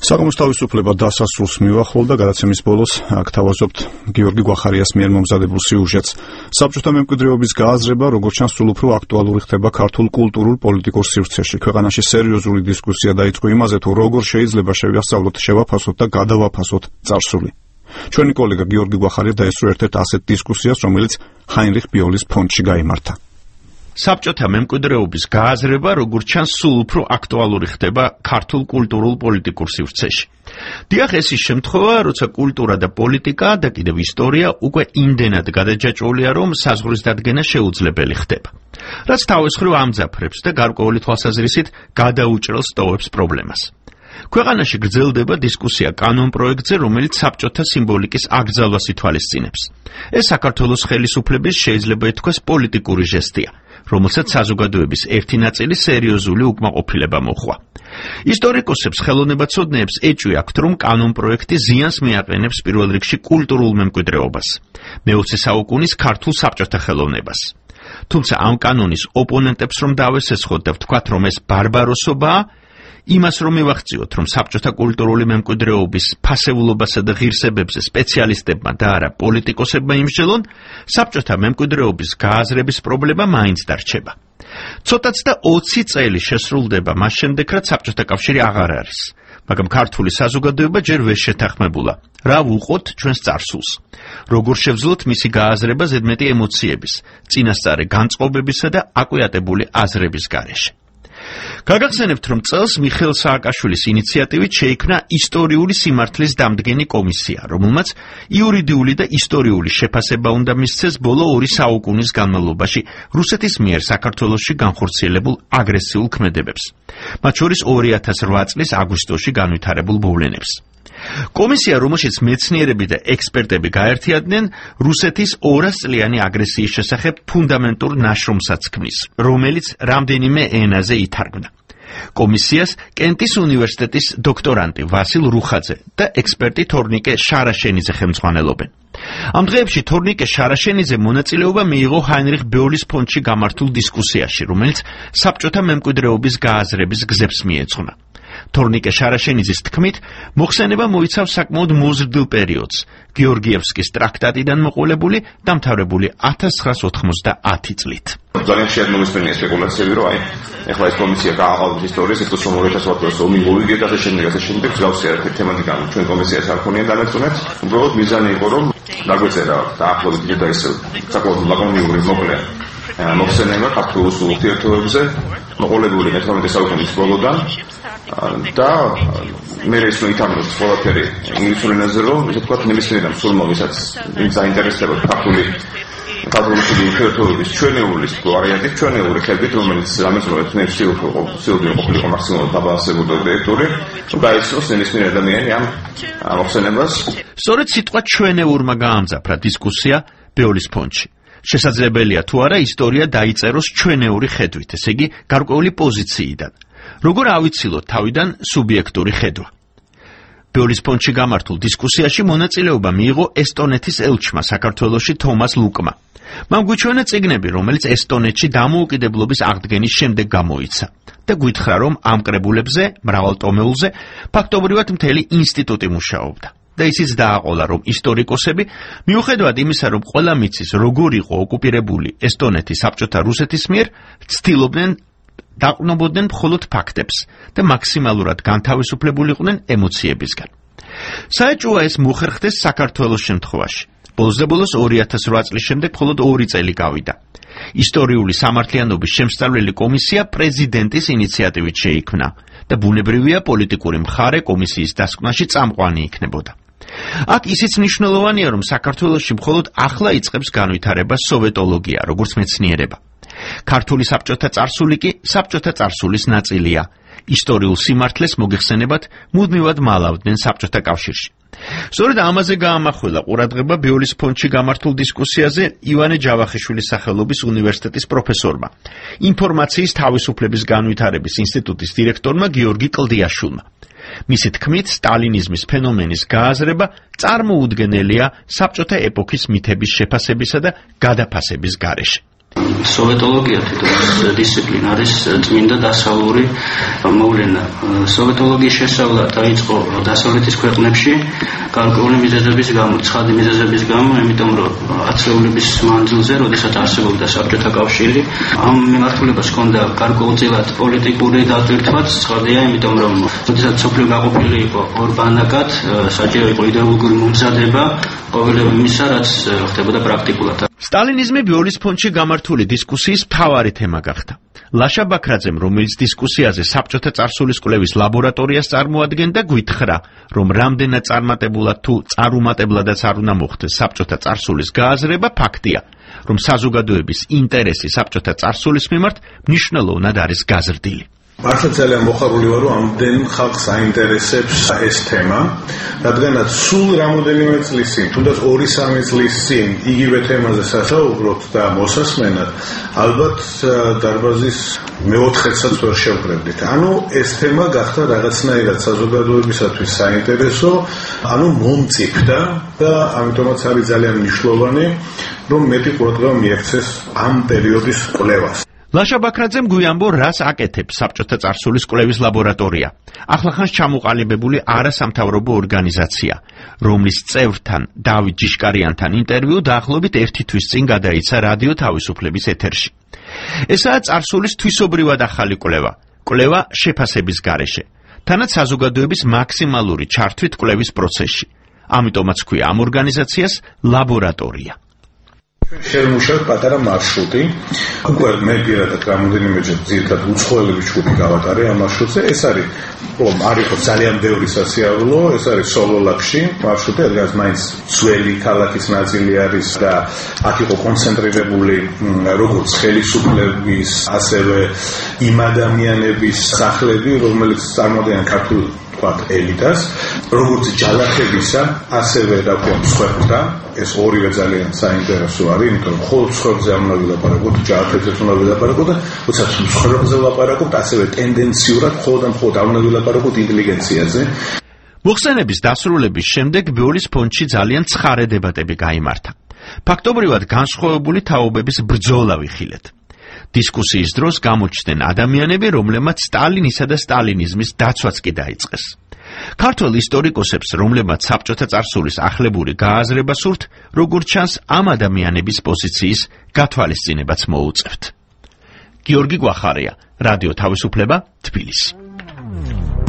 საკომის თავისუფლება დასასრულს მივახვალ და გადაცემის ბოლოს გთავაზობთ გიორგი გვახარიას მიერ მომზადებულ სიუჟეტს. საბჭოთა მემკვიდრეობის გააზრება, როგორც ჩანს, სულ უფრო აქტუალური ხდება ქართულ კულტურულ პოლიტიკურ სივრცეში. ქვეყანაში სერიოზული დისკუსია დაიწყო იმაზე, თუ როგორ შეიძლება შევასწავლოთ, შევაფასოთ და გადავაფასოთ წარსული. ჩვენი კოლეგა გიორგი გვახარია დაესწრო ერთ-ერთ ასეთ დისკუსიას, რომელიც ჰაინრიხ ბიოლის ფონდში გაიმართა. საბჭოთა მემკვიდრეობის გააზრება, როგორც ჩანს, სულ უფრო აქტუალური ხდება ქართულ კულტურულ პოლიტიკურ სივრცეში. დიახ, ეს ის შემთხვევა, როცა კულტურა და პოლიტიკა და კიდევ ისტორია უკვე იმდენად გადაჯაჭვულია, რომ საზღვრის დადგენა შეუძლებელი ხდება. რაც თავის მხრივ ამძაფრებს და გარკვეული თვალსაზრისით გადაუჭრელს ტოვებს პრობლემას. ქვეყანაში გრძელდება დისკუსია კანონპროექტზე, რომელიც საბჭოთა სიმბოლიკის აკრძალვას ითვალისწინებს. ეს საქართველოს ხელისუფლების შეიძლება ითქვას პოლიტიკური ჟესტია, რომელსაც საზოგადოების ერთი ნაწილი სერიოზული უკმაყოფილება მოჰყვა. ისტორიკოსებს, ხელოვნებაცოდნეებს ეჭვი აქვთ, რომ კანონპროექტი ზიანს მიაყენებს პირველ რიგში კულტურულ მემკვიდრეობას, მე-20 საუკუნის ქართულ საბჭოთა ხელოვნებას. თუმცა ამ კანონის ოპონენტებს რომ დავესესხოთ და ვთქვათ, რომ ეს ბარბაროსობაა, იმას რომ მივახციოთ, რომ საბჭოთა კულტურული მემკვიდრეობის ფასეულობასა და ღირსებებზე სპეციალისტებმა და არა პოლიტიკოსებმა იმსჯელონ, საბჭოთა მემკვიდრეობის გააზრების პრობლემა მაინც დარჩება. ცოტაც და 20 წელი შესრულდება მას შემდეგ, რაც საბჭოთა კავშირი აღარ არის, მაგრამ ქართული საზოგადოება ჯერ ვერ შეთანხმებულა, რა ვუყოთ ჩვენს წარსულს, როგორ შევძლოთ მისი გააზრება ზედმეტი ემოციების, წინასწარი განწყობებისა და აკვიატებული აზრების გარეშე. გაგახსენებთ, რომ წელს მიხეილ სააკაშვილის ინიციატივით შეიქმნა ისტორიული სიმართლის დამდგენი კომისია, რომელმაც იურიდიული და ისტორიული შეფასება უნდა მისცეს ბოლო 2 საუკუნის განმავლობაში რუსეთის მიერ საქართველოში განხორციელებულ აგრესიულ ქმედებებს, მათ შორის 2008 წლის აგვისტოში განვითარებულ მოვლენებს. კომისია, რომელშიც მეცნიერები და ექსპერტები გაერთიადნენ, რუსეთის 200 წლიანი აგრესიის შესახებ ფუნდამენტურ ნაშრომსაც ქმნის, რომელიც რამდენიმე ენაზე ითარგმნა. კომისიას კენტის უნივერსიტეტის დოქტორანტი ვასილ რუხაძე და ექსპერტი თორნიკე შარაშენიძე ხელმძღვანელობენ. ამ დღეებში თორნიკე შარაშენიძე მონაწილეობა მიიღო ჰაინრიხ ბიოლის ფონდში გამართულ დისკუსიაში, რომელიც საბჭოთა მემკვიდრეობის გააზრების გზებს მიეძღვნა. თორნიკე შარაშენიძის თქმით, მოხსენება მოიცავს საკმაოდ მოზრდილ პერიოდს, გეორგიევსკის ტრაქტატიდან მოყოლებული, დამთავრებული 1990 წლით. ძალიან შეადმოგვისმენია სპეკულაციები, რომ ეხლა ეს კომისია გააყალბებს ისტორიას, ეს 2008 წელს ომი მოვიგეთ და შემდეგ მსგავსი ერთ თემატიკა ჩვენ კომისიას არ ქონია დამეწუნეთ. უბრალოდ მიზანი იყო, რომ დაგვეწერა დაახლოებით და ეს საკმაოდ ლაკონიური მოკლე მოხსენება ქართულ ურთიერთობებზე, მოყოლებული 19 საუკუნის ბოლოდან და მე ეს მოითამროს ყველაფერი ინგლისურ ენაზე, რომ ისე თქვა ნებისმიერ მსურმელ ვისაც заინტერესდება ქართული ურთიერთობების ჩვენეულის ვარიანტი, ჩვენეული ხედვით, რომელიც ამეწურებს მე სიუჟეტი ყოფილიყო მაქსიმალურად დაბალანსებული, გაიცნოს ნებისმიერ ადამიანი ამ მოხსენებას. სწორედ სიტყვა ჩვენეურმა გაამძაფრა დისკუსია ბიოლის ფონდში. შესაძლებელია თუ არა ისტორია დაიწეროს ჩვენეული ხედვით, ესე იგი გარკვეული პოზიციიდან. როგორ ავიცილოთ თავიდან სუბიექტური ხედვა. ბიოლის ფონდში გამართულ დისკუსიაში მონაწილეობა მიიღო ესტონეთის ელჩმა საქართველოში თომას ლუკმა. მან გვიჩვენა წიგნები, რომელიც ესტონეთში დამოუკიდებლობის აღდგენის შემდეგ გამოიცა და გვითხრა, რომ ამ კრებულებზე, მრავალტომეულზე, ფაქტობრივად მთელი ინსტიტუტი მუშაობდა. და ისიც დააყოლა, რომ ისტორიკოსები, მიუხედავად იმისა, რომ ყველა მიცის, როგორ იყო ოკუპირებული ესტონეთი საბჭოთა რუსეთის მიერ, ცდილობდნენ დაყრდნობოდნენ მხოლოდ ფაქტებს და მაქსიმალურად განთავისუფლებულიყვნენ ემოციებისგან. საეჭვოა ეს მოხერხდეს საქართველოს შემთხვევაში. ბოლოს 2008 წლის შემდეგ მხოლოდ 2 წელი გავიდა. ისტორიული სამართლიანობის შემსწავლელი კომისია პრეზიდენტის ინიციატივით შეიქმნა და ბუნებრივია პოლიტიკური მხარე კომისიის დასკვნაში წამყვანი იქნებოდა. აქ ისიც მნიშვნელოვანია, რომ საქართველოში მხოლოდ ახლა იწყებს განვითარება სოვეტოლოგია, როგორც მეცნიერება. ქართული საბჭოთა წარსული კი საბჭოთა წარსულის ნაწილია. ისტორიულ სიმართლეს მოგეხსენებათ მუდმივად მალავდნენ საბჭოთა კავშირში. სწორედ ამაზე გაამახვილა ყურადღება ბიოლის ფონდში გამართულ დისკუსიაზე ივანე ჯავახიშვილის სახელობის უნივერსიტეტის პროფესორმა, ინფორმაციის თავისუფლების განვითარების ინსტიტუტის დირექტორმა გიორგი კლდიაშვილმა. მისი თქმით, სტალინიზმის ფენომენის გააზრება წარმოუდგენელია საბჭოთა ეპოქის მითების შეფასებისა და გადაფასების გარეშე. სოვეტოლოგია თითოეულ დისციპლინა არის წმინდა დასავლური მოვლენა. სოვეტოლოგიის შესწავლა დაიწყო დასავლეთის ქვეყნებში გარკვეული მიზეზების გამო, ცხადი მიზეზების გამო, იმიტომ რომ ათწლეულების მანძილზე, როდესაც არსებობდა საბჭოთა კავშირი, ამ მიმართულებას ჰქონდა გარკვეულწილად პოლიტიკური დატვირთვაც, ცხადია, იმიტომ რომ როდესაც სოფლიო გაყოფილი იყო ორ ბანაკად, საჭირო იყო იდეოლოგიური მომზადება ყოველივე იმისა, რაც ხდებოდა პრაქტიკულად. სტალინიზმი ბიოლის ფონდში გამართული დისკუსიის მთავარი თემა გახდა. ლაშა ბაქრაძემ, რომელიც დისკუსიაზე საბჭოთა წარსულის კვლევის ლაბორატორიას წარმოადგენდა, გვითხრა, რომ რამდენად წარმატებულად თუ წარუმატებლადაც არ უნდა მოხდეს საბჭოთა წარსულის გააზრება, ფაქტია, რომ საზოგადოების ინტერესი საბჭოთა წარსულის მიმართ მნიშვნელოვნად არის გაზრდილი. მართლა ძალიან მოხარული ვარ, რომ ამდენ ხალხს აინტერესებს ეს თემა, რადგანაც სულ რამოდენიმე წლის წინ, თუნდაც 2-3 წლის წინ იგივე თემაზე სასაუბრობთ და მოსასმენად, ალბათ დარბაზის მეოთხედსაც ვერ შევკრებდით. ანუ ეს თემა გახდა რაღაცნაირად საზოგადოებისათვის საინტერესო, ანუ მომწიფდა და ამიტომაც არის ძალიან მნიშვნელოვანი, რომ მეტი ყურადღება მიექცეს ამ პერიოდის კვლევას. ლაშა ბაქრაძემ გვიანბო, რას აკეთებს საბჭოთა წარსულის კვლევის ლაბორატორია. ახლახანს ჩამოყალიბებული არასამთავრობო ორგანიზაცია, რომლის წევრთან დავით ჯიშკარიანთან ინტერვიუ დაახლოებით 1 თვის წინ გადაიცა რადიო თავისუფლების ეთერში. ესაა წარსულის თვისობრივად ახალი კვლევა, კვლევა შეფასების გარეშე, თანაც საზოგადოების მაქსიმალური ჩართვით კვლევის პროცესში. ამიტომაც ქვია ამ ორგანიზაციას ლაბორატორია. შევმუშავებ პატარა მარშრუტი. უკვე მე პირადად რამოდენიმეჯერ ძირითადად უცხოელების ჯგუფი გავატარე ამ მარშრუტზე. ეს არის არისო ძალიან ბევრი სასიარულო, ეს არის სოლოლაკში მარშრუტი, რადგანაც მაინც ძველი ქალაქის ნაწილი არის და აქ იყო კონცენტრირებული როგორც ხელისუფლების, ასევე იმ ადამიანების სახლები, რომელიც წარმოადგენენ ქართულ ელიტას, როგორც ჯალახებისა, ასევე რა ქვია მსხვერპლთა, ეს ორივე ძალიან საინტერესო არის, იმიტომ რომ მხოლოდ მსხვერპლზე არ უნდა ვილაპარაკოთ, ჯალახებზეც უნდა ვილაპარაკოთ და როდესაც მსხვერპლზე ვილაპარაკოთ, ასევე ტენდენციურად მხოლოდ არ უნდა ვილაპარაკოთ ინტელიგენციაზე. მოხსენების დასრულების შემდეგ ბიოლის ფონდში ძალიან ცხარე დებატები გაიმართა. ფაქტობრივად განსხვავებული თაობების ბრძოლა ვიხილეთ. დისკუსიის დროს გამოჩნდნენ ადამიანები, რომლებმაც სტალინისა და სტალინიზმის დაცვაც კი დაიწყეს. ქართველ ისტორიკოსებს, რომლებმაც საბჭოთა წარსულის ახლებური გააზრება სურთ, როგორც ჩანს, ამ ადამიანების პოზიციის გათვალისწინებაც მოუწევთ. გიორგი გვახარია, რადიო თავისუფლება, თბილისი.